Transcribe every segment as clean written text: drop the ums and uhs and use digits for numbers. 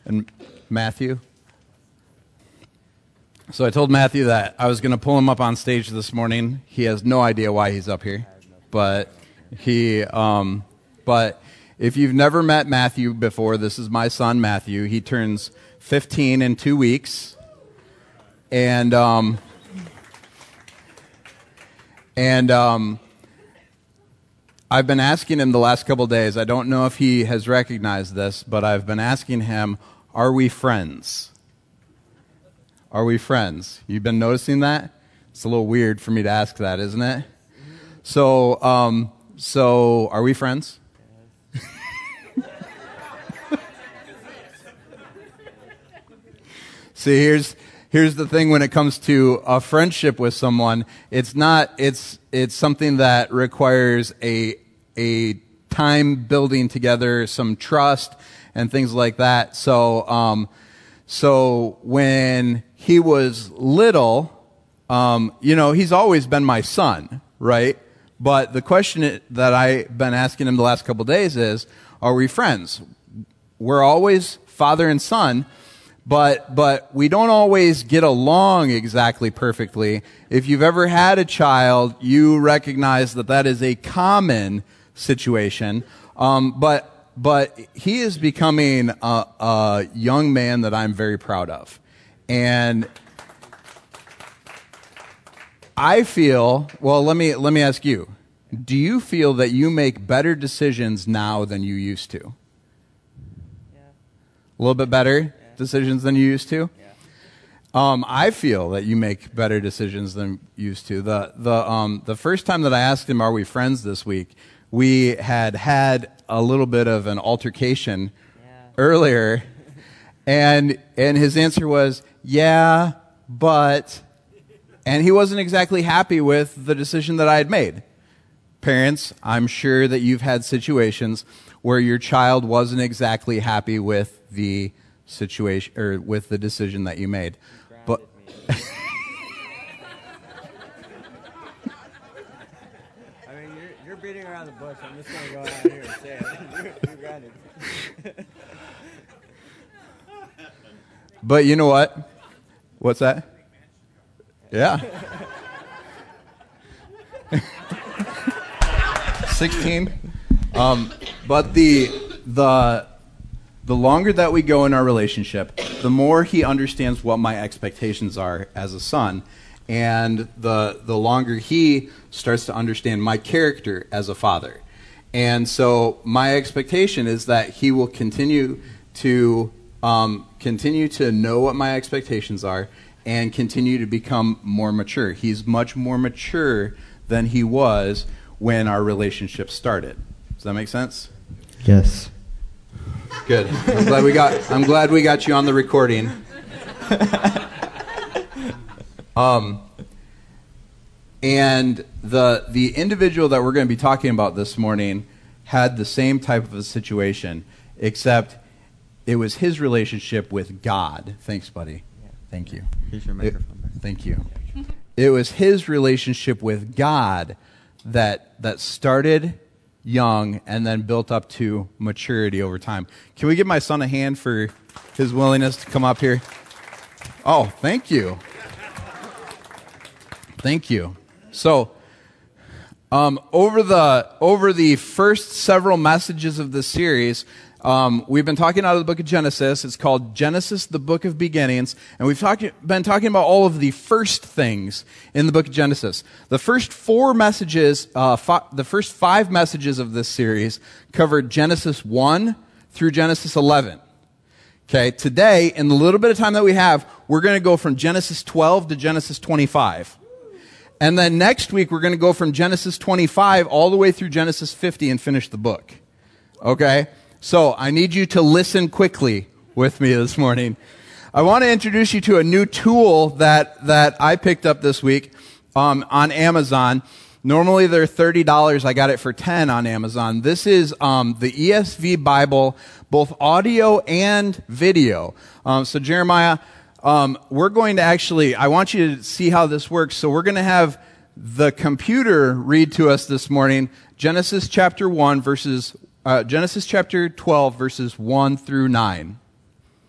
and Matthew. So I told Matthew that I was going to pull him up on stage this morning. He has no idea why he's up here, but but if you've never met Matthew before, this is my son Matthew. He turns 15 in 2 weeks, and I've been asking him the last couple days. I don't know if he has recognized this, but I've been asking him, "Are we friends? Are we friends?" You've been noticing that? It's a little weird for me to ask that, isn't it? So are we friends? See, here's the thing when it comes to a friendship with someone, it's something that requires a time building together, some trust and things like that. So when he was little, he's always been my son, right? But the question that I've been asking him the last couple of days is, are we friends? We're always father and son, but we don't always get along exactly perfectly. If you've ever had a child, you recognize that is a common situation. But he is becoming a young man that I'm very proud of. And I feel, well, let me ask you, do you feel that you make better decisions now than you used to? Yeah. A little bit better? Yeah. Decisions than you used to? Yeah. I feel that you make better decisions than you used to. The first time that I asked him, "Are we friends?" this week, we had a little bit of an altercation earlier, and his answer was, "Yeah, but," and he wasn't exactly happy with the decision that I had made. Parents, I'm sure that you've had situations where your child wasn't exactly happy with the situation or with the decision that you made. But I mean, you're beating around the bush. I'm just going to go out here and say it. You're grounded. But you know what? What's that? Yeah. 16. But the longer that we go in our relationship, the more he understands what my expectations are as a son, and the longer he starts to understand my character as a father. And so my expectation is that he will continue to know what my expectations are and continue to become more mature. He's much more mature than he was when our relationship started. Does that make sense? Yes. Good. I'm glad we got you on the recording. And the individual that we're going to be talking about this morning had the same type of a situation, except it was his relationship with God. Thanks, buddy. Yeah. Thank you. Here's your microphone. Thank you. It was his relationship with God that started young and then built up to maturity over time. Can we give my son a hand for his willingness to come up here? Oh, thank you. Thank you. So, over the first several messages of this series, we've been talking out of the book of Genesis. It's called Genesis, the Book of Beginnings. And we've been talking about all of the first things in the book of Genesis. The first the first 5 messages of this series covered Genesis 1 through Genesis 11. Okay, today, in the little bit of time that we have, we're going to go from Genesis 12 to Genesis 25. And then next week, we're going to go from Genesis 25 all the way through Genesis 50 and finish the book. Okay? So I need you to listen quickly with me this morning. I want to introduce you to a new tool that I picked up this week on Amazon. Normally they're $30. I got it for $10 on Amazon. This is the ESV Bible, both audio and video. So Jeremiah, we're going to I want you to see how this works. So we're going to have the computer read to us this morning Genesis chapter 12, verses 1 through 9.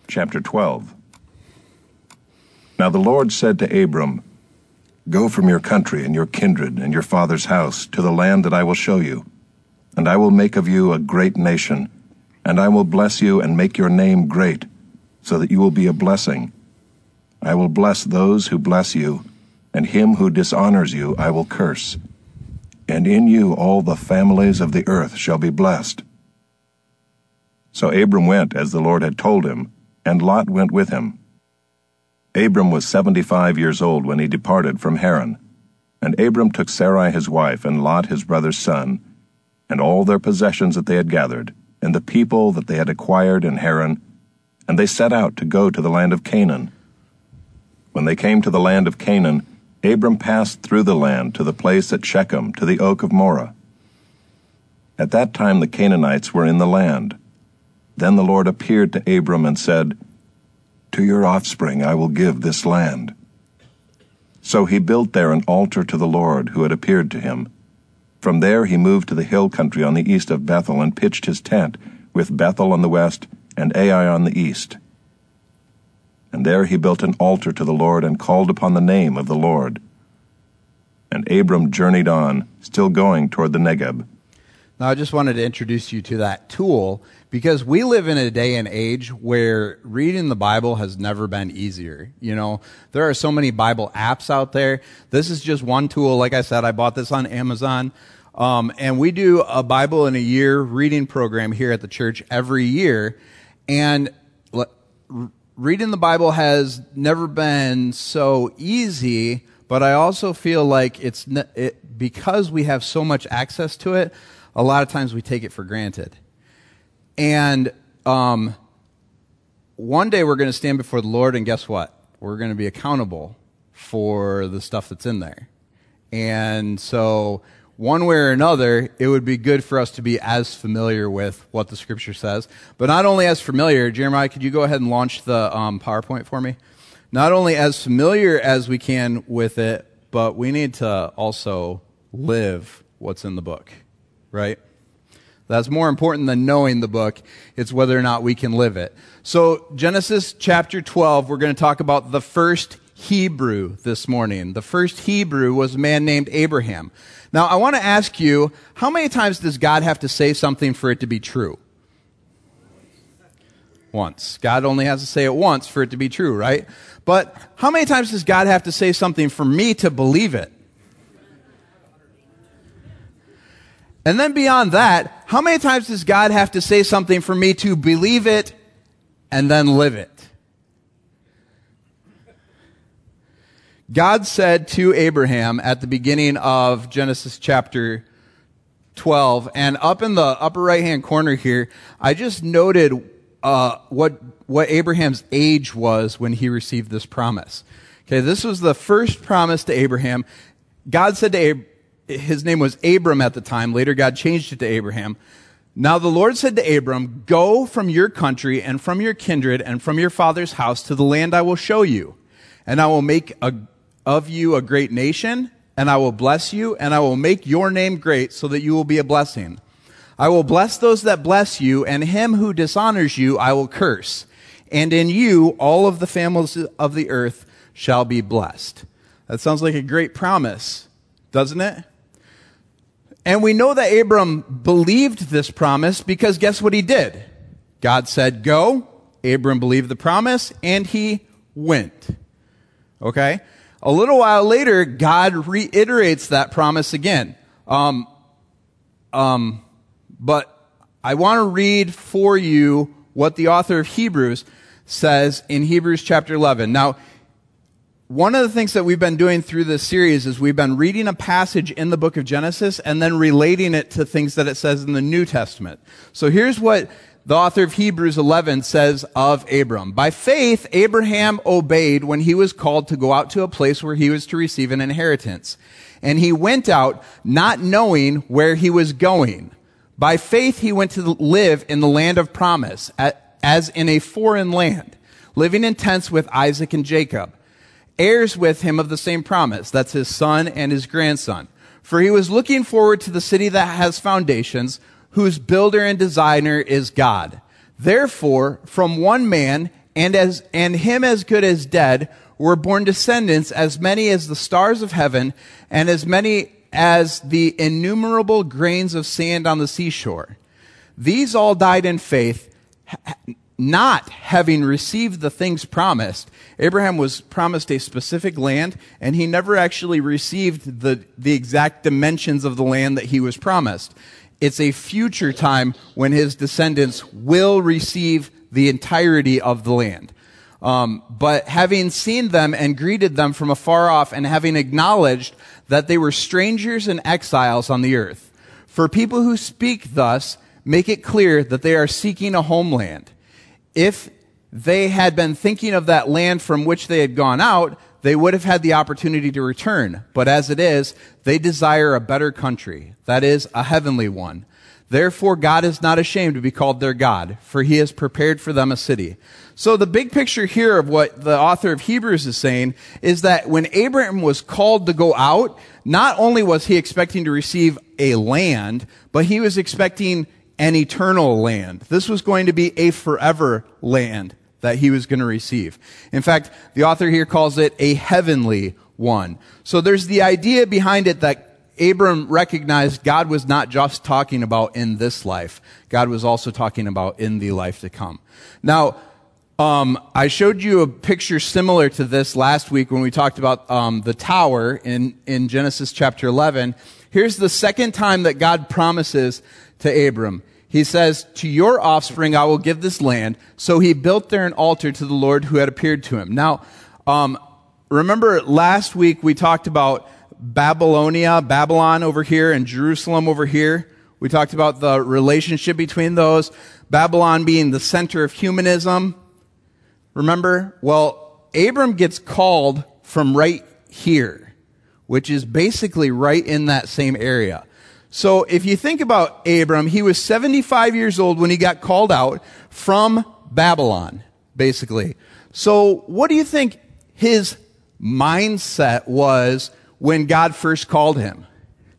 Chapter 12. Now the Lord said to Abram, "Go from your country and your kindred and your father's house to the land that I will show you, and I will make of you a great nation, and I will bless you and make your name great, so that you will be a blessing. I will bless those who bless you, and him who dishonors you I will curse. And in you all the families of the earth shall be blessed." So Abram went as the Lord had told him, and Lot went with him. Abram was 75 years old when he departed from Haran. And Abram took Sarai his wife, and Lot his brother's son, and all their possessions that they had gathered, and the people that they had acquired in Haran, and they set out to go to the land of Canaan. When they came to the land of Canaan, Abram passed through the land to the place at Shechem, to the oak of Moreh. At that time the Canaanites were in the land. Then the Lord appeared to Abram and said, "To your offspring I will give this land." So he built there an altar to the Lord who had appeared to him. From there he moved to the hill country on the east of Bethel and pitched his tent, with Bethel on the west and Ai on the east. And there he built an altar to the Lord and called upon the name of the Lord. And Abram journeyed on, still going toward the Negeb. Now, I just wanted to introduce you to that tool because we live in a day and age where reading the Bible has never been easier. You know, there are so many Bible apps out there. This is just one tool. Like I said, I bought this on Amazon. And we do a Bible in a year reading program here at the church every year. And reading the Bible has never been so easy, but I also feel like because we have so much access to it, a lot of times we take it for granted. And one day we're going to stand before the Lord, and guess what? We're going to be accountable for the stuff that's in there. And so one way or another, it would be good for us to be as familiar with what the Scripture says. But not only as familiar, Jeremiah, could you go ahead and launch the PowerPoint for me? Not only as familiar as we can with it, but we need to also live what's in the book. Right? That's more important than knowing the book. It's whether or not we can live it. So Genesis chapter 12, we're going to talk about the first Hebrew this morning. The first Hebrew was a man named Abraham. Now, I want to ask you, how many times does God have to say something for it to be true? Once. God only has to say it once for it to be true, right? But how many times does God have to say something for me to believe it? And then beyond that, how many times does God have to say something for me to believe it and then live it? God said to Abraham at the beginning of Genesis chapter 12, and up in the upper right-hand corner here, I just noted what Abraham's age was when he received this promise. Okay, this was the first promise to Abraham. God said to Abraham, his name was Abram at the time. Later, God changed it to Abraham. Now the Lord said to Abram, "Go from your country and from your kindred and from your father's house to the land I will show you. And I will make of you a great nation, and I will bless you, and I will make your name great so that you will be a blessing. I will bless those that bless you, and him who dishonors you I will curse. And in you all of the families of the earth shall be blessed." That sounds like a great promise, doesn't it? And we know that Abram believed this promise because guess what he did? God said, "Go." Abram believed the promise, and he went. Okay? A little while later, God reiterates that promise again. But I want to read for you what the author of Hebrews says in Hebrews chapter 11. Now, one of the things that we've been doing through this series is we've been reading a passage in the book of Genesis and then relating it to things that it says in the New Testament. So here's what the author of Hebrews 11 says of Abram. "By faith, Abraham obeyed when he was called to go out to a place where he was to receive an inheritance. And he went out not knowing where he was going. By faith, he went to live in the land of promise, as in a foreign land, living in tents with Isaac and Jacob, heirs with him of the same promise." That's his son and his grandson. "For he was looking forward to the city that has foundations, whose builder and designer is God. Therefore, from one man, and him as good as dead were born descendants, as many as the stars of heaven, and as many as the innumerable grains of sand on the seashore. These all died in faith, not having received the things promised. Abraham was promised a specific land, and he never actually received the exact dimensions of the land that he was promised. It's a future time when his descendants will receive the entirety of the land. But having seen them and greeted them from afar off, and having acknowledged that they were strangers and exiles on the earth. For people who speak thus make it clear that they are seeking a homeland. If they had been thinking of that land from which they had gone out, they would have had the opportunity to return. But as it is, they desire a better country, that is, a heavenly one. Therefore, God is not ashamed to be called their God, for he has prepared for them a city. So the big picture here of what the author of Hebrews is saying is that when Abraham was called to go out, not only was he expecting to receive a land, but he was expecting an eternal land. This was going to be a forever land that he was going to receive. In fact, the author here calls it a heavenly one. So there's the idea behind it that Abram recognized God was not just talking about in this life. God was also talking about in the life to come. Now, I showed you a picture similar to this last week when we talked about the tower in Genesis chapter 11. Here's the second time that God promises to Abram. He says, to your offspring I will give this land. So he built there an altar to the Lord who had appeared to him. Now, remember last week we talked about Babylon over here, and Jerusalem over here. We talked about the relationship between those. Babylon being the center of humanism. Remember? Well, Abram gets called from right here, which is basically right in that same area. So if you think about Abram, he was 75 years old when he got called out from Babylon, basically. So what do you think his mindset was when God first called him?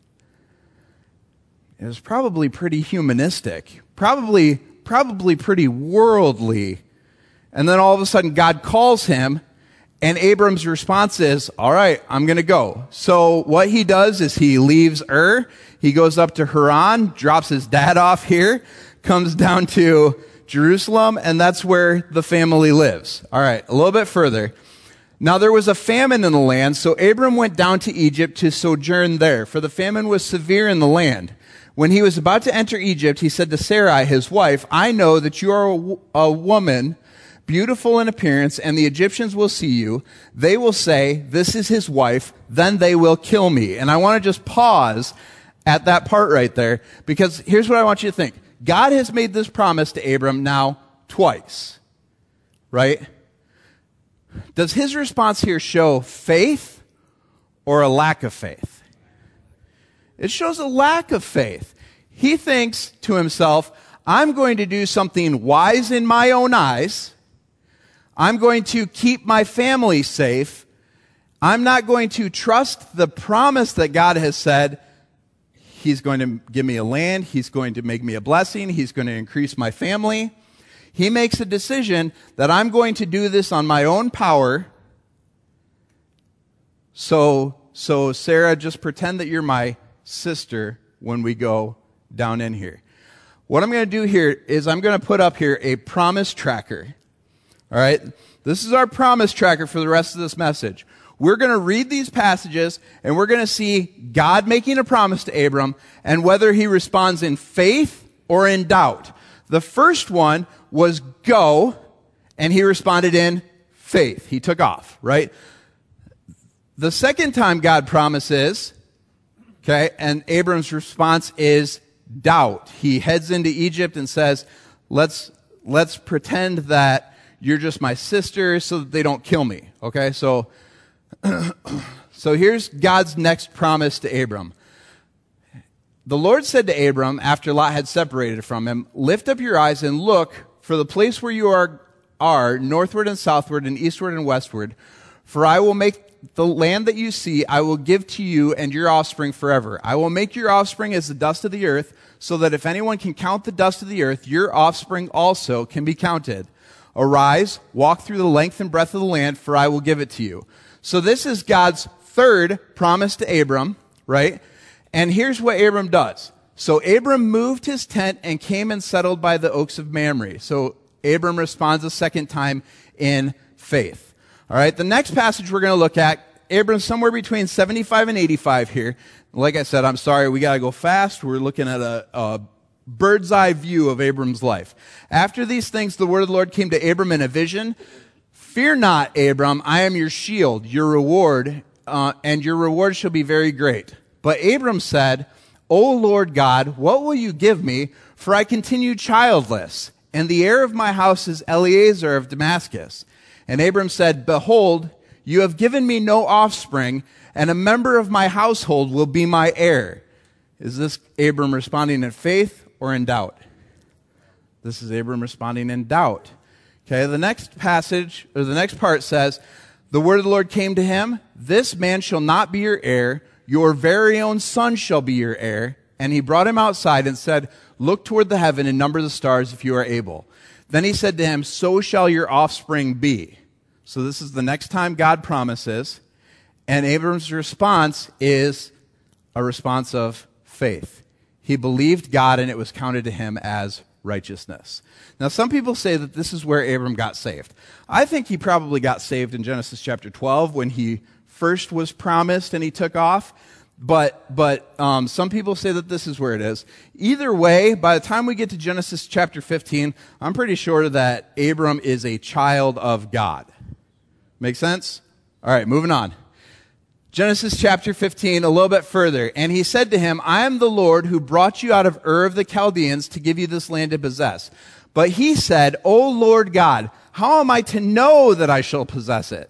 It was probably pretty humanistic, probably pretty worldly. And then all of a sudden God calls him, and Abram's response is, all right, I'm going to go. So what he does is he leaves Ur, he goes up to Haran, drops his dad off here, comes down to Jerusalem, and that's where the family lives. All right, a little bit further. Now there was a famine in the land, so Abram went down to Egypt to sojourn there, for the famine was severe in the land. When he was about to enter Egypt, he said to Sarai, his wife, I know that you are a woman beautiful in appearance, and the Egyptians will see you. They will say, this is his wife, then they will kill me. And I want to just pause at that part right there, because here's what I want you to think. God has made this promise to Abram now twice, right? Does his response here show faith or a lack of faith? It shows a lack of faith. He thinks to himself, I'm going to do something wise in my own eyes. I'm going to keep my family safe. I'm not going to trust the promise that God has said. He's going to give me a land. He's going to make me a blessing. He's going to increase my family. He makes a decision that I'm going to do this on my own power. So Sarah, just pretend that you're my sister when we go down in here. What I'm going to do here is I'm going to put up here a promise tracker. All right? This is our promise tracker for the rest of this message. We're going to read these passages, and we're going to see God making a promise to Abram and whether he responds in faith or in doubt. The first one was go, and he responded in faith. He took off, right? The second time God promises, okay, and Abram's response is doubt. He heads into Egypt and says, let's pretend that you're just my sister so that they don't kill me. Okay, so here's God's next promise to Abram. The Lord said to Abram, after Lot had separated from him, lift up your eyes and look for the place where you are northward and southward and eastward and westward. For I will make the land that you see, I will give to you and your offspring forever. I will make your offspring as the dust of the earth, so that if anyone can count the dust of the earth, your offspring also can be counted. Arise, walk through the length and breadth of the land, for I will give it to you. So this is God's third promise to Abram, right? And here's what Abram does. So Abram moved his tent and came and settled by the oaks of Mamre. So Abram responds a second time in faith. All right, the next passage we're going to look at, Abram's somewhere between 75 and 85 here. Like I said, I'm sorry, we got to go fast. We're looking at a bird's eye view of Abram's life. After these things, the word of the Lord came to Abram in a vision. Fear not, Abram, I am your shield, your reward, and your reward shall be very great. But Abram said, O Lord God, what will you give me? For I continue childless, and the heir of my house is Eliezer of Damascus. And Abram said, Behold, you have given me no offspring, and a member of my household will be my heir. Is this Abram responding in faith or in doubt? This is Abram responding in doubt. Okay, the next passage, or the next part says, the word of the Lord came to him, this man shall not be your heir, your very own son shall be your heir. And he brought him outside and said, Look toward the heaven and number the stars if you are able. Then he said to him, So shall your offspring be. So this is the next time God promises. And Abram's response is a response of faith. He believed God and it was counted to him as righteousness. Now, some people say that this is where Abram got saved. I think he probably got saved in Genesis chapter 12 when he first was promised and he took off. But some people say that this is where it is. Either way, by the time we get to Genesis chapter 15, I'm pretty sure that Abram is a child of God. Make sense? All right, moving on. Genesis chapter 15, a little bit further. And he said to him, I am the Lord who brought you out of Ur of the Chaldeans to give you this land to possess. But he said, O Lord God, how am I to know that I shall possess it?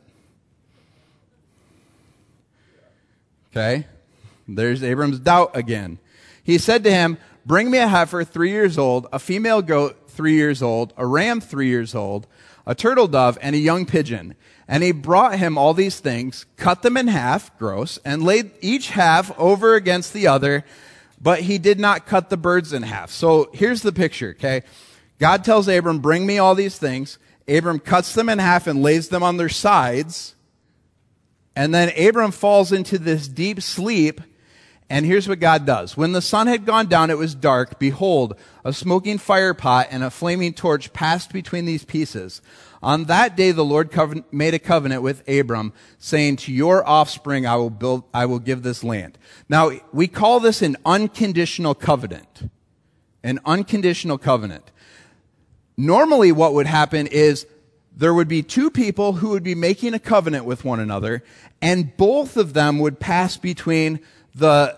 Okay, there's Abram's doubt again. He said to him, Bring me a heifer 3 years old, a female goat 3 years old, a ram 3 years old, a turtle dove, and a young pigeon. And he brought him all these things, cut them in half, gross, and laid each half over against the other, but he did not cut the birds in half. So here's the picture, okay? God tells Abram, bring me all these things. Abram cuts them in half and lays them on their sides. And then Abram falls into this deep sleep. And here's what God does. When the sun had gone down, it was dark. Behold, a smoking fire pot and a flaming torch passed between these pieces. On that day, the Lord made a covenant with Abram, saying, to your offspring I will give this land. Now, we call this an unconditional covenant. An unconditional covenant. Normally, what would happen is there would be two people who would be making a covenant with one another, and both of them would pass between the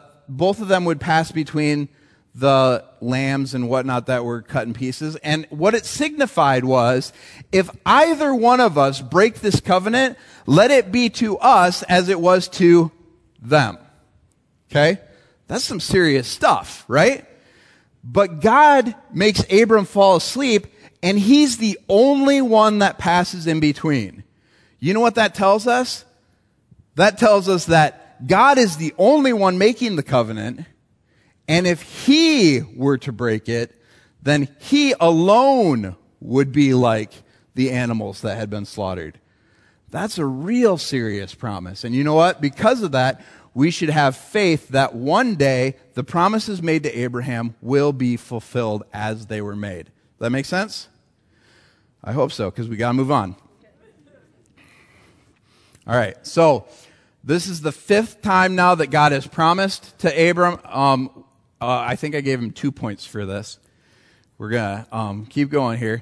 lambs and whatnot that were cut in pieces. And what it signified was, if either one of us break this covenant, let it be to us as it was to them. Okay? That's some serious stuff, right? But God makes Abram fall asleep, and he's the only one that passes in between. You know what that tells us? That tells us that God is the only one making the covenant, and if he were to break it, then he alone would be like the animals that had been slaughtered. That's a real serious promise. And you know what? Because of that, we should have faith that one day the promises made to Abraham will be fulfilled as they were made. Does that make sense? I hope so, because we got to move on. All right, so this is the fifth time now that God has promised to Abram. I think I gave him 2 points for this. We're going to keep going here.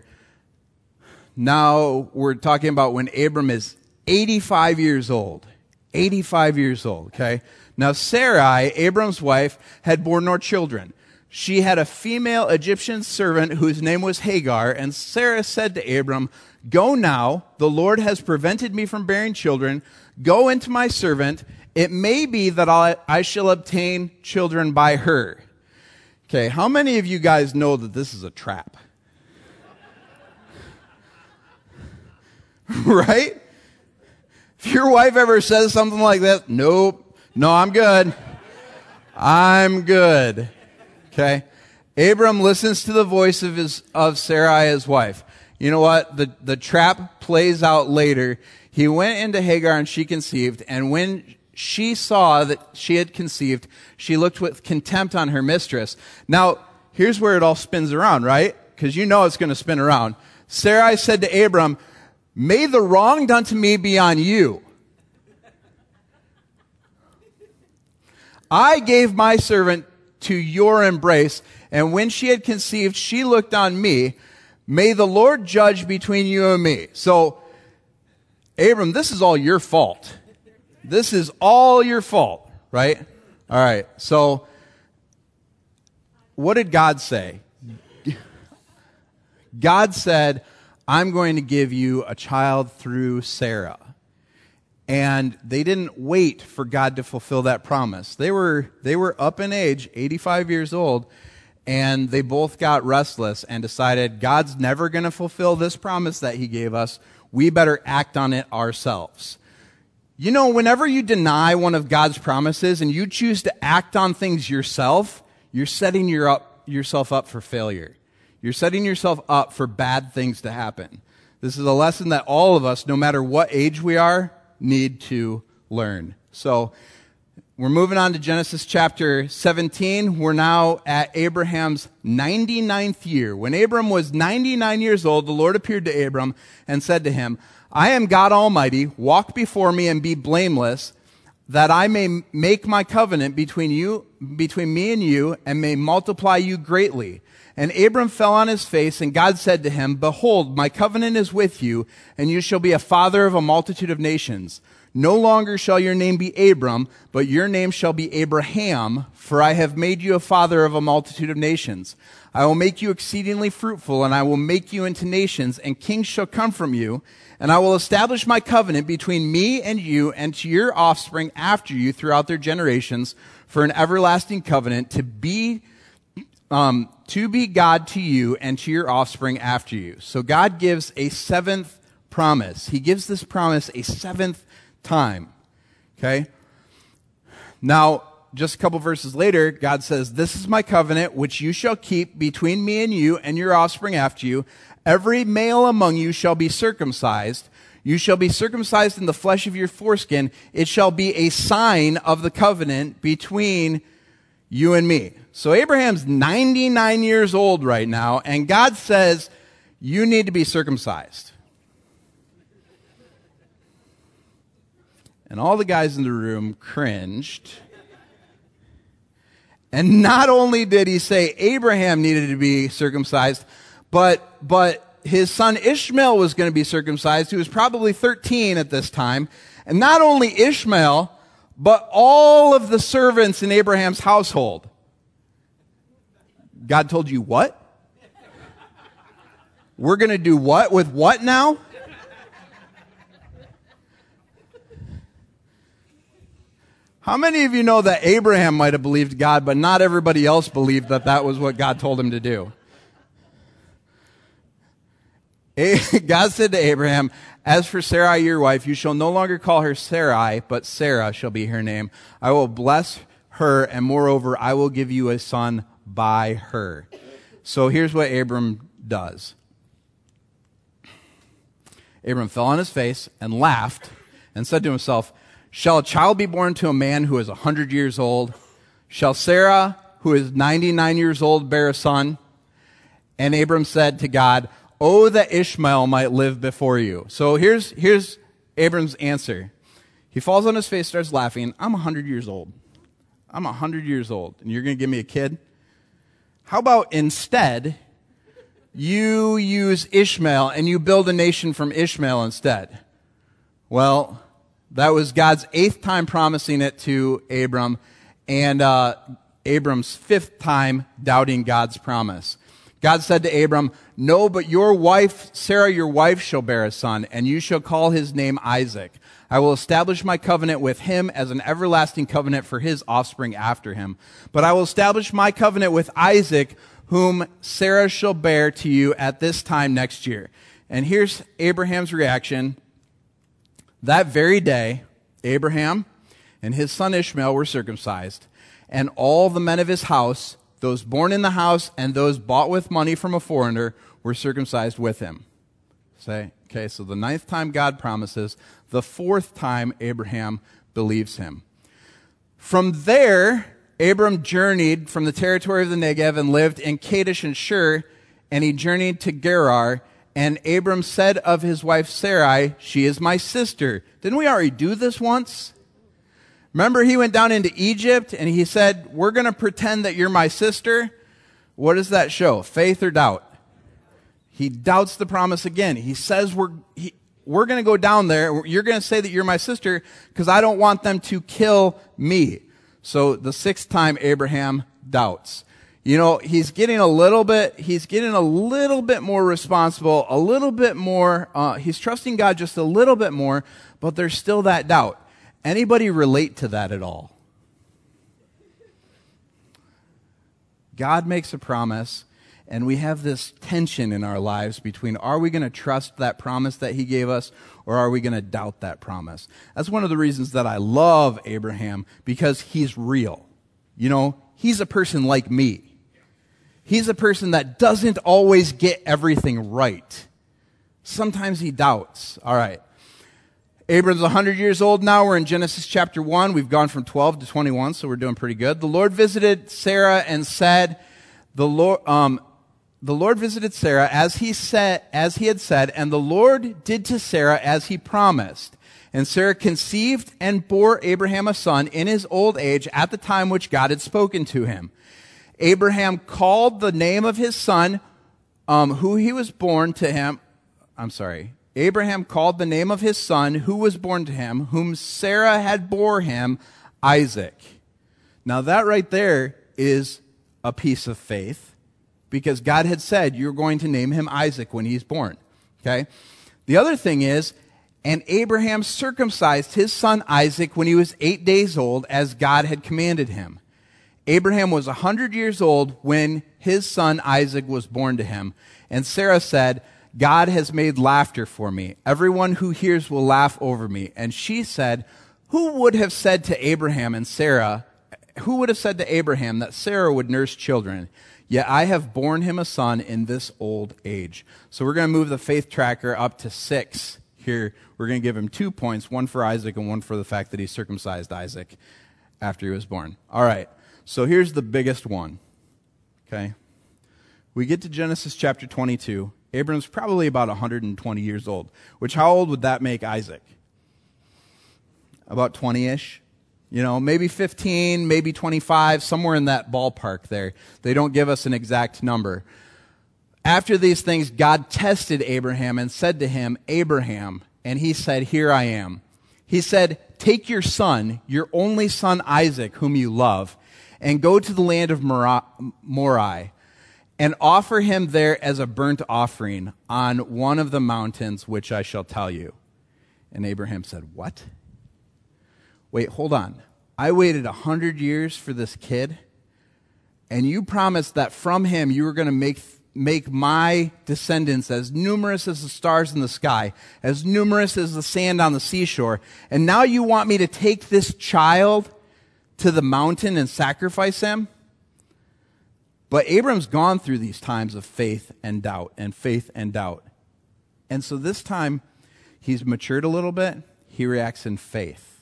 Now we're talking about when Abram is 85 years old. 85 years old, okay? Now Sarai, Abram's wife, had borne no children. She had a female Egyptian servant whose name was Hagar, and Sarah said to Abram, go now, the Lord has prevented me from bearing children. Go into my servant. It may be that I shall obtain children by her. Okay, how many of you guys know that this is a trap? Right? If your wife ever says something like that, nope, no, I'm good. I'm good. Okay? Abram listens to the voice of Sarai, his wife. You know what? The trap plays out later. He went into Hagar and she conceived, and when she saw that she had conceived, she looked with contempt on her mistress. Now, here's where it all spins around, right? Because you know it's going to spin around. Sarai said to Abram, "May the wrong done to me be on you. I gave my servant to your embrace, and when she had conceived, she looked on me. May the Lord judge between you and me." So, Abram, this is all your fault. This is all your fault, right? All right. So, what did God say? God said, "I'm going to give you a child through Sarah." And they didn't wait for God to fulfill that promise. They were up in age, 85 years old, and they both got restless and decided, God's never going to fulfill this promise that he gave us. We better act on it ourselves. You know, whenever you deny one of God's promises and you choose to act on things yourself, you're setting yourself up for failure. You're setting yourself up for bad things to happen. This is a lesson that all of us, no matter what age we are, need to learn. So, we're moving on to Genesis chapter 17. We're now at Abraham's 99th year. When Abram was 99 years old, the Lord appeared to Abram and said to him, "I am God Almighty. Walk before me and be blameless, that I may make my covenant between me and you, and may multiply you greatly." And Abram fell on his face, and God said to him, "Behold, my covenant is with you, and you shall be a father of a multitude of nations. No longer shall your name be Abram, but your name shall be Abraham, for I have made you a father of a multitude of nations. I will make you exceedingly fruitful, and I will make you into nations, and kings shall come from you. And I will establish my covenant between me and you and to your offspring after you throughout their generations for an everlasting covenant to be God to you and to your offspring after you." So God gives a seventh promise. He gives this promise a seventh time. Okay? Now, just a couple verses later, God says, "This is my covenant which you shall keep between me and you and your offspring after you. Every male among you shall be circumcised. You shall be circumcised in the flesh of your foreskin. It shall be a sign of the covenant between you and me." So Abraham's 99 years old right now, and God says, you need to be circumcised. And all the guys in the room cringed. And not only did he say Abraham needed to be circumcised, but his son Ishmael was going to be circumcised, who was probably 13 at this time. And not only Ishmael, but all of the servants in Abraham's household. God told you what? We're going to do what with what now? How many of you know that Abraham might have believed God, but not everybody else believed that that was what God told him to do? God said to Abraham, "As for Sarai your wife, you shall no longer call her Sarai, but Sarah shall be her name. I will bless her, and moreover, I will give you a son by her." So here's what Abram does. Abram fell on his face and laughed and said to himself, "Shall a child be born to a man who is 100 years old? Shall Sarah, who is 99 years old, bear a son?" And Abram said to God, "Oh, that Ishmael might live before you." So here's Abram's answer. He falls on his face, starts laughing. "I'm 100 years old. I'm 100 years old, and you're going to give me a kid? How about instead, you use Ishmael and you build a nation from Ishmael instead?" Well, that was God's 8th time promising it to Abram, and Abram's 5th time doubting God's promise. God said to Abram, "No, but your wife, Sarah, your wife, shall bear a son, and you shall call his name Isaac. I will establish my covenant with him as an everlasting covenant for his offspring after him. But I will establish my covenant with Isaac, whom Sarah shall bear to you at this time next year." And here's Abraham's reaction. That very day, Abraham and his son Ishmael were circumcised, and all the men of his house, those born in the house and those bought with money from a foreigner, were circumcised with him. Okay, so the 9th time God promises, the 4th time Abraham believes him. From there, Abram journeyed from the territory of the Negev and lived in Kadesh and Shur, and he journeyed to Gerar. And Abram said of his wife Sarai, she is my sister. Didn't we already do this once? Remember, he went down into Egypt and he said, we're going to pretend that you're my sister. What does that show? Faith or doubt? He doubts the promise again. He says, we're going to go down there. You're going to say that you're my sister because I don't want them to kill me. So the 6th time Abraham doubts. You know, he's getting a little bit more responsible, a little bit more, he's trusting God just a little bit more, but there's still that doubt. Anybody relate to that at all? God makes a promise, and we have this tension in our lives between, are we going to trust that promise that he gave us, or are we going to doubt that promise? That's one of the reasons that I love Abraham, because he's real. You know, he's a person like me. He's a person that doesn't always get everything right. Sometimes he doubts. All right. Abram's 100 years old now. We're in Genesis chapter 1. We've gone from 12 to 21, so we're doing pretty good. The Lord visited Sarah and said, the Lord visited Sarah as he had said, and the Lord did to Sarah as he promised. And Sarah conceived and bore Abraham a son in his old age at the time which God had spoken to him. Abraham called the name of his son, Abraham called the name of his son who was born to him, whom Sarah had bore him, Isaac. Now that right there is a piece of faith, because God had said you're going to name him Isaac when he's born. Okay? The other thing is, and Abraham circumcised his son Isaac when he was 8 days old, as God had commanded him. Abraham was 100 years old when his son Isaac was born to him. And Sarah said, God has made laughter for me. Everyone who hears will laugh over me. And she said, who would have said to Abraham that Sarah would nurse children? Yet I have borne him a son in this old age. So we're going to move the faith tracker up to 6 here. We're going to give him 2 points, one for Isaac and one for the fact that he circumcised Isaac after he was born. All right. So here's the biggest one. Okay. We get to Genesis chapter 22. Abram's probably about 120 years old, which how old would that make Isaac? About 20-ish. You know, maybe 15, maybe 25, somewhere in that ballpark there. They don't give us an exact number. After these things, God tested Abraham and said to him, Abraham, and he said, here I am. He said, take your son, your only son Isaac, whom you love, and go to the land of Moriah, and offer him there as a burnt offering on one of the mountains which I shall tell you. And Abraham said, what? Wait, hold on. I waited 100 years for this kid, and you promised that from him you were going to make my descendants as numerous as the stars in the sky, as numerous as the sand on the seashore, and now you want me to take this child to the mountain and sacrifice him? But Abram's gone through these times of faith and doubt and faith and doubt. And so this time, he's matured a little bit. He reacts in faith.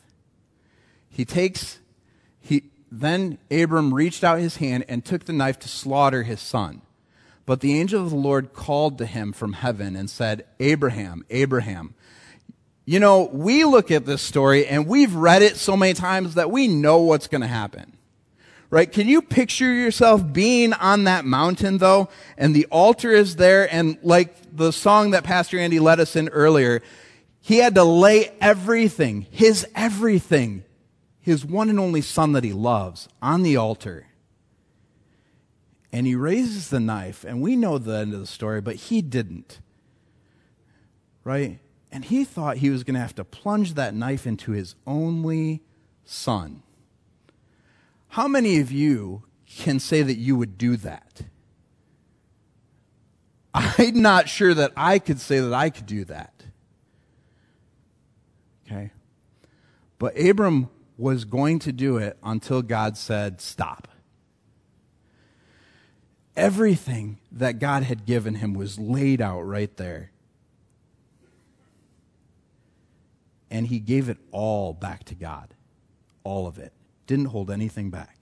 Then Abram reached out his hand and took the knife to slaughter his son. But the angel of the Lord called to him from heaven and said, Abraham, Abraham. You know, we look at this story and we've read it so many times that we know what's going to happen. Right? Can you picture yourself being on that mountain, though, and the altar is there, and like the song that Pastor Andy led us in earlier, he had to lay everything, his one and only son that he loves, on the altar. And he raises the knife, and we know the end of the story, but he didn't. Right? And he thought he was going to have to plunge that knife into his only son. How many of you can say that you would do that? I'm not sure that I could say that I could do that. Okay? But Abram was going to do it until God said, stop. Everything that God had given him was laid out right there. and he gave it all back to God. All of it. Didn't hold anything back.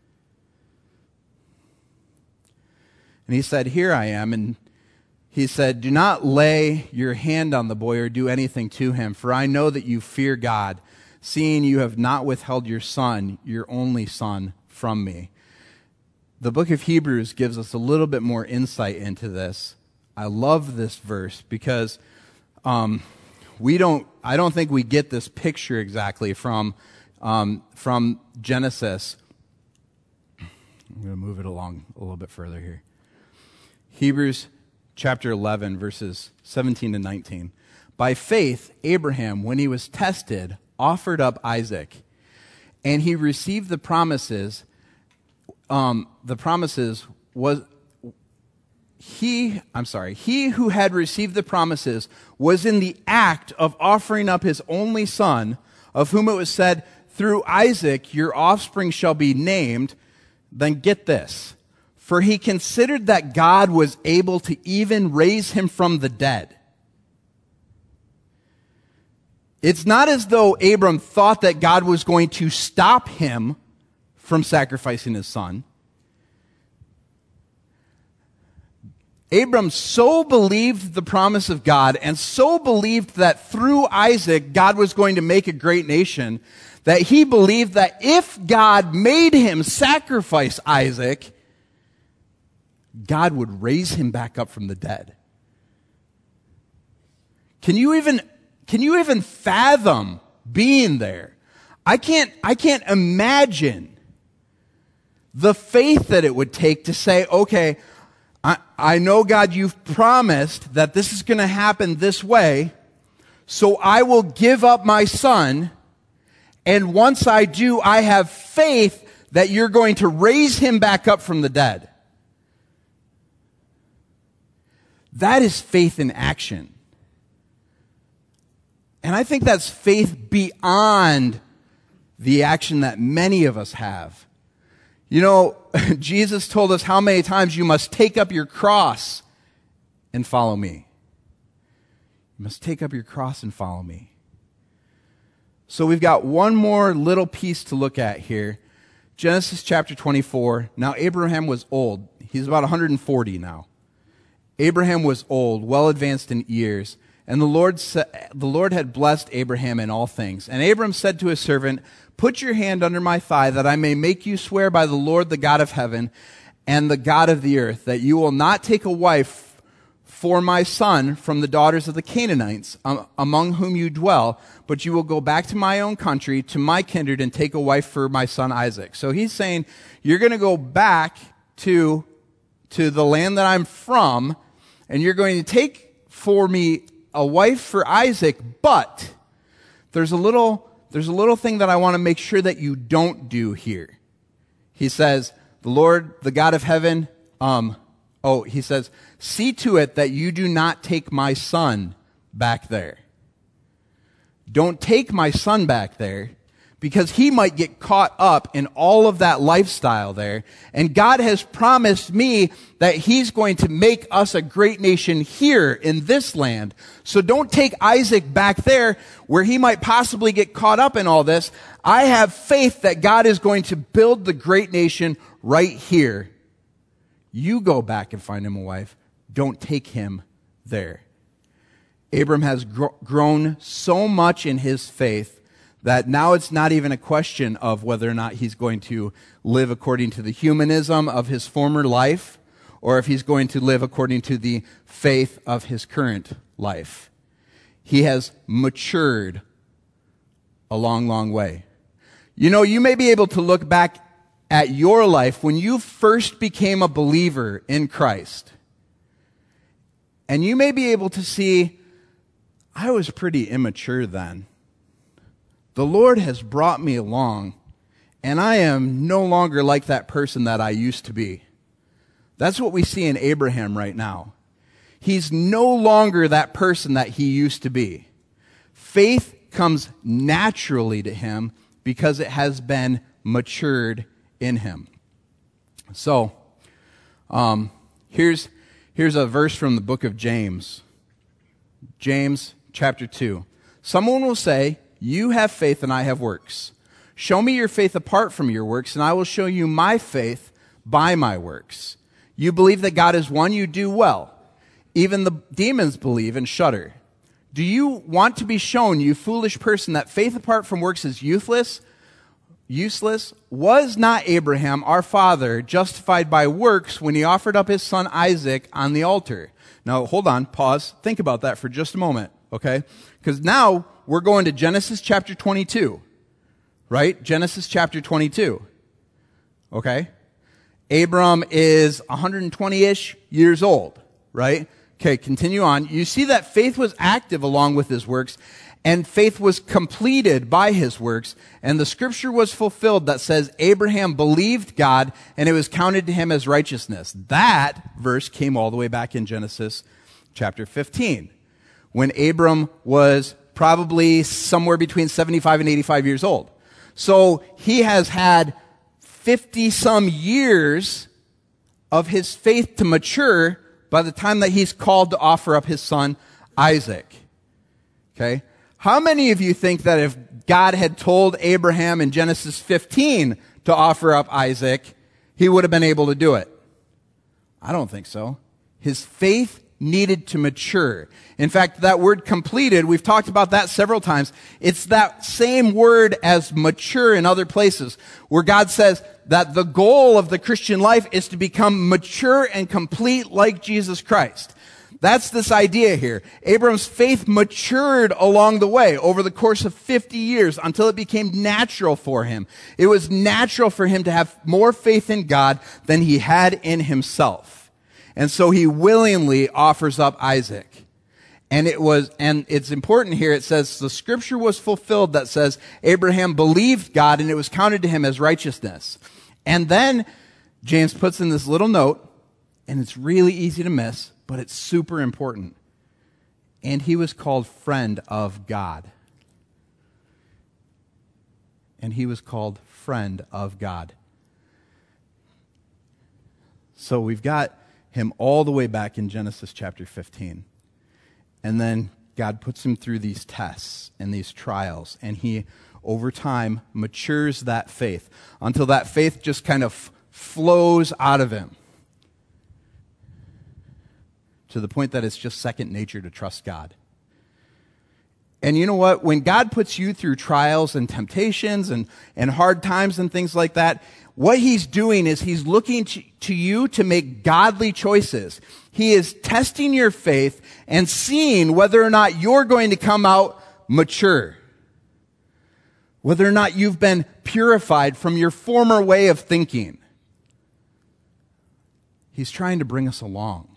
And he said, here I am. And he said, do not lay your hand on the boy or do anything to him, for I know that you fear God, seeing you have not withheld your son, your only son, from me. The book of Hebrews gives us a little bit more insight into this. I love this verse because I don't think we get this picture exactly from Genesis. I'm going to move it along a little bit further here. Hebrews chapter 11, verses 17 to 19. By faith, Abraham, when he was tested, offered up Isaac, and he received the promises. He who had received the promises was in the act of offering up his only son, of whom it was said, through Isaac your offspring shall be named. Then get this. For he considered that God was able to even raise him from the dead. It's not as though Abram thought that God was going to stop him from sacrificing his son. Abram so believed the promise of God and so believed that through Isaac God was going to make a great nation that he believed that if God made him sacrifice Isaac, God would raise him back up from the dead. Can you even fathom being there? I can't imagine the faith that it would take to say, okay, I know, God, you've promised that this is going to happen this way, so I will give up my son, and once I do, I have faith that you're going to raise him back up from the dead. That is faith in action. And I think that's faith beyond the action that many of us have. You know, Jesus told us how many times you must take up your cross and follow me. You must take up your cross and follow me. So we've got one more little piece to look at here. Genesis chapter 24. Now Abraham was old. He's about 140 now. Abraham was old, well advanced in years. And the Lord had blessed Abraham in all things. And Abram said to his servant, put your hand under my thigh, that I may make you swear by the Lord, the God of heaven, and the God of the earth, that you will not take a wife for my son from the daughters of the Canaanites, among whom you dwell, but you will go back to my own country, to my kindred, and take a wife for my son Isaac. So he's saying, you're going to go back to the land that I'm from, and you're going to take for me a wife for Isaac, but there's a little thing that I want to make sure that you don't do here. He says, the Lord, the God of heaven, he says, see to it that you do not take my son back there. Don't take my son back there, because he might get caught up in all of that lifestyle there. And God has promised me that he's going to make us a great nation here in this land. So don't take Isaac back there where he might possibly get caught up in all this. I have faith that God is going to build the great nation right here. You go back and find him a wife. Don't take him there. Abram has grown so much in his faith that now it's not even a question of whether or not he's going to live according to the humanism of his former life, or if he's going to live according to the faith of his current life. He has matured a long, long way. You know, you may be able to look back at your life when you first became a believer in Christ, and you may be able to see, I was pretty immature then. The Lord has brought me along, and I am no longer like that person that I used to be. That's what we see in Abraham right now. He's no longer that person that he used to be. Faith comes naturally to him because it has been matured in him. So, here's a verse from the book of James. James chapter 2. Someone will say, you have faith and I have works. Show me your faith apart from your works, and I will show you my faith by my works. You believe that God is one, you do well. Even the demons believe and shudder. Do you want to be shown, you foolish person, that faith apart from works is useless? Was not Abraham, our father, justified by works when he offered up his son Isaac on the altar? Now, hold on, pause, think about that for just a moment, okay? Because now we're going to Genesis chapter 22, right? Genesis chapter 22, okay? Abram is 120-ish years old, right? Okay, continue on. You see that faith was active along with his works, and faith was completed by his works, and the scripture was fulfilled that says Abraham believed God, and it was counted to him as righteousness. That verse came all the way back in Genesis chapter 15, when Abram was probably somewhere between 75 and 85 years old. So he has had 50-some years of his faith to mature by the time that he's called to offer up his son Isaac. Okay? How many of you think that if God had told Abraham in Genesis 15 to offer up Isaac, he would have been able to do it? I don't think so. His faith needed to mature. In fact, that word completed, we've talked about that several times. It's that same word as mature in other places, where God says that the goal of the Christian life is to become mature and complete like Jesus Christ. That's this idea here. Abram's faith matured along the way over the course of 50 years until it became natural for him. It was natural for him to have more faith in God than he had in himself. And so he willingly offers up Isaac. And it's important here, it says, the scripture was fulfilled that says, Abraham believed God and it was counted to him as righteousness. And then James puts in this little note, and it's really easy to miss, but it's super important. And he was called friend of God. And he was called friend of God. So we've got him all the way back in Genesis chapter 15. And then God puts him through these tests and these trials, and he, over time, matures that faith until that faith just kind of flows out of him to the point that it's just second nature to trust God. And you know what? When God puts you through trials and temptations and hard times and things like that, what he's doing is he's looking to you to make godly choices. He is testing your faith and seeing whether or not you're going to come out mature. Whether or not you've been purified from your former way of thinking. He's trying to bring us along.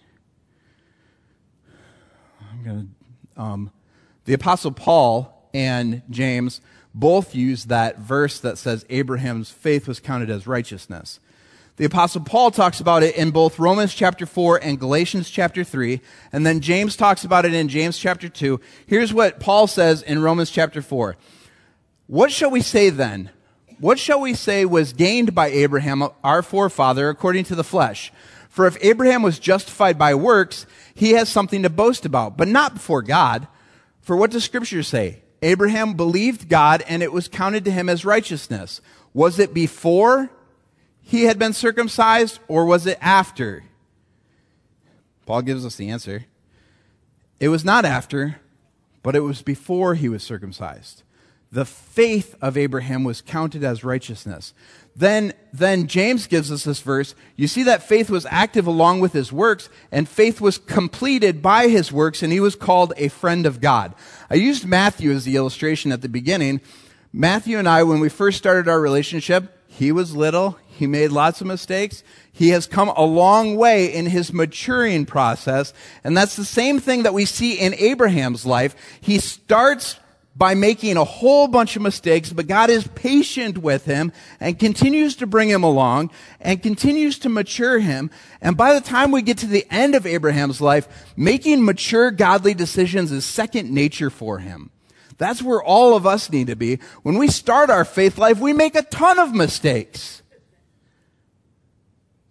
The Apostle Paul and James both use that verse that says Abraham's faith was counted as righteousness. The Apostle Paul talks about it in both Romans chapter 4 and Galatians chapter 3, and then James talks about it in James chapter 2. Here's what Paul says in Romans chapter 4. What shall we say then? What shall we say was gained by Abraham, our forefather, according to the flesh? For if Abraham was justified by works, he has something to boast about, but not before God. For what does Scripture say? Abraham believed God, and it was counted to him as righteousness. Was it before he had been circumcised, or was it after? Paul gives us the answer. It was not after, but it was before he was circumcised. The faith of Abraham was counted as righteousness. Then James gives us this verse. You see that faith was active along with his works, and faith was completed by his works, and he was called a friend of God. I used Matthew as the illustration at the beginning. Matthew and I, when we first started our relationship, he was little. He made lots of mistakes. He has come a long way in his maturing process, and that's the same thing that we see in Abraham's life. He starts by making a whole bunch of mistakes, but God is patient with him and continues to bring him along and continues to mature him. And by the time we get to the end of Abraham's life, making mature, godly decisions is second nature for him. That's where all of us need to be. When we start our faith life, we make a ton of mistakes.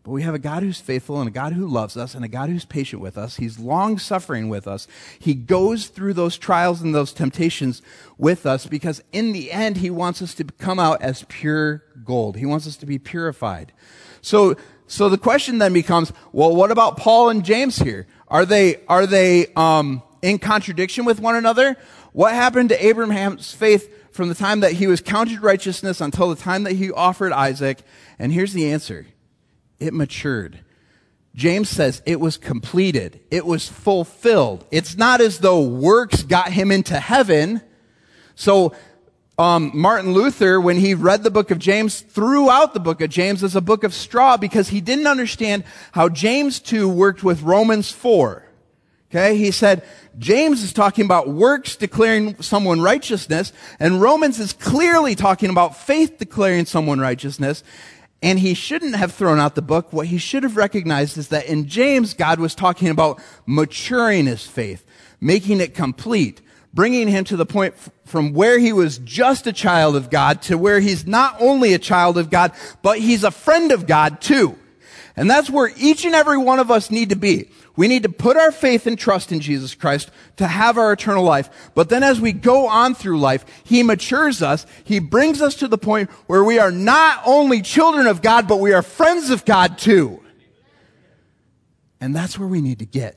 But we have a God who's faithful and a God who loves us and a God who's patient with us. He's long-suffering with us. He goes through those trials and those temptations with us because in the end, he wants us to come out as pure gold. He wants us to be purified. So the question then becomes, well, what about Paul and James here? Are they in contradiction with one another? What happened to Abraham's faith from the time that he was counted righteousness until the time that he offered Isaac? And here's the answer. It matured. James says it was completed. It was fulfilled. It's not as though works got him into heaven. So Martin Luther, when he read the book of James, threw out the book of James as a book of straw because he didn't understand how James 2 worked with Romans 4. Okay, he said, James is talking about works declaring someone righteousness, and Romans is clearly talking about faith declaring someone righteousness. And he shouldn't have thrown out the book. What he should have recognized is that in James, God was talking about maturing his faith, making it complete, bringing him to the point from where he was just a child of God to where he's not only a child of God, but he's a friend of God too. And that's where each and every one of us need to be. We need to put our faith and trust in Jesus Christ to have our eternal life. But then as we go on through life, he matures us. He brings us to the point where we are not only children of God, but we are friends of God too. And that's where we need to get.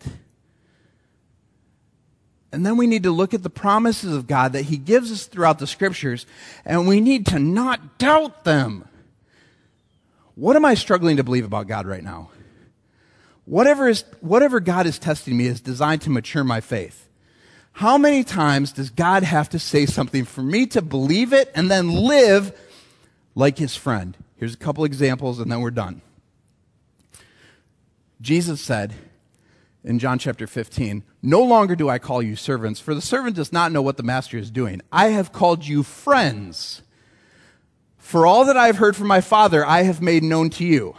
And then we need to look at the promises of God that he gives us throughout the scriptures, and we need to not doubt them. What am I struggling to believe about God right now? Whatever God is testing me is designed to mature my faith. How many times does God have to say something for me to believe it and then live like his friend? Here's a couple examples and then we're done. Jesus said in John chapter 15, "No longer do I call you servants, for the servant does not know what the master is doing. I have called you friends. For all that I have heard from my Father, I have made known to you."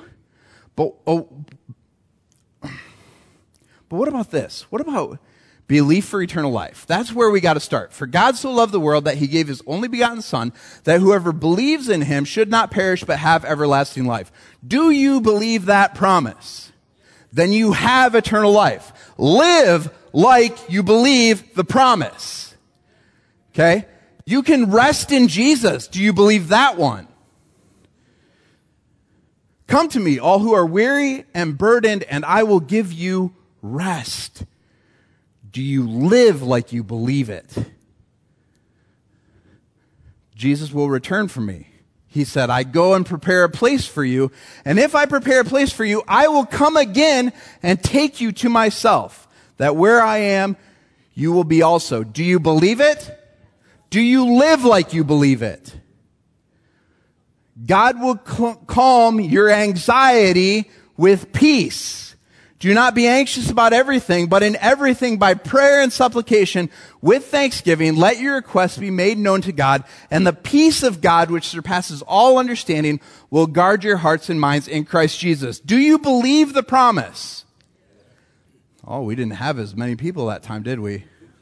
But what about this? What about belief for eternal life? That's where we got to start. "For God so loved the world that he gave his only begotten Son, that whoever believes in him should not perish but have everlasting life." Do you believe that promise? Then you have eternal life. Live like you believe the promise. Okay? You can rest in Jesus. Do you believe that one? "Come to me, all who are weary and burdened, and I will give you rest." Do you live like you believe it? "Jesus will return for me." He said, "I go and prepare a place for you, and if I prepare a place for you, I will come again and take you to myself, that where I am, you will be also." Do you believe it? Do you live like you believe it? God will calm your anxiety with peace. "Do not be anxious about everything, but in everything by prayer and supplication with thanksgiving, let your requests be made known to God, and the peace of God, which surpasses all understanding, will guard your hearts and minds in Christ Jesus." Do you believe the promise? Oh, we didn't have as many people that time, did we?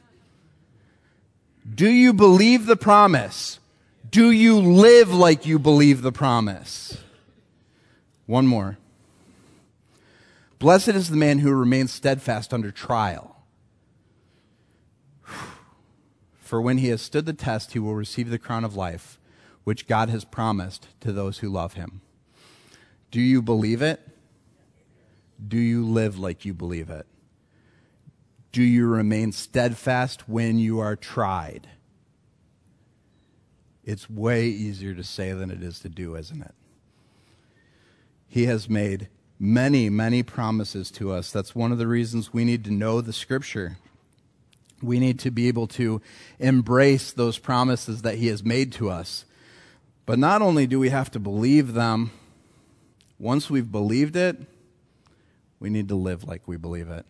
Do you believe the promise? Do you live like you believe the promise? One more. "Blessed is the man who remains steadfast under trial. For when he has stood the test, he will receive the crown of life, which God has promised to those who love him." Do you believe it? Do you live like you believe it? Do you remain steadfast when you are tried? It's way easier to say than it is to do, isn't it? He has made many, many promises to us. That's one of the reasons we need to know the Scripture. We need to be able to embrace those promises that he has made to us. But not only do we have to believe them, once we've believed it, we need to live like we believe it.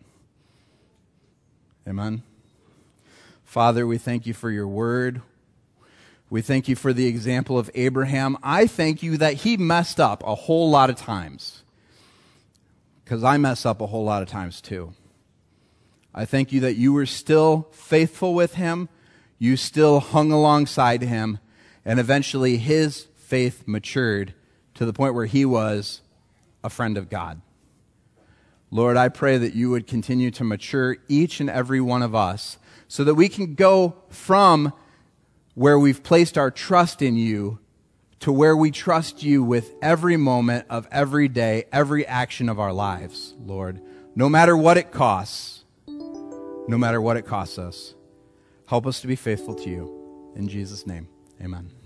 Amen? Father, we thank you for your word. We thank you for the example of Abraham. I thank you that he messed up a whole lot of times, because I mess up a whole lot of times too. I thank you that you were still faithful with him, you still hung alongside him, and eventually his faith matured to the point where he was a friend of God. Lord, I pray that you would continue to mature each and every one of us so that we can go from where we've placed our trust in you to where we trust you with every moment of every day, every action of our lives, Lord. No matter what it costs, no matter what it costs us, help us to be faithful to you. In Jesus' name, amen.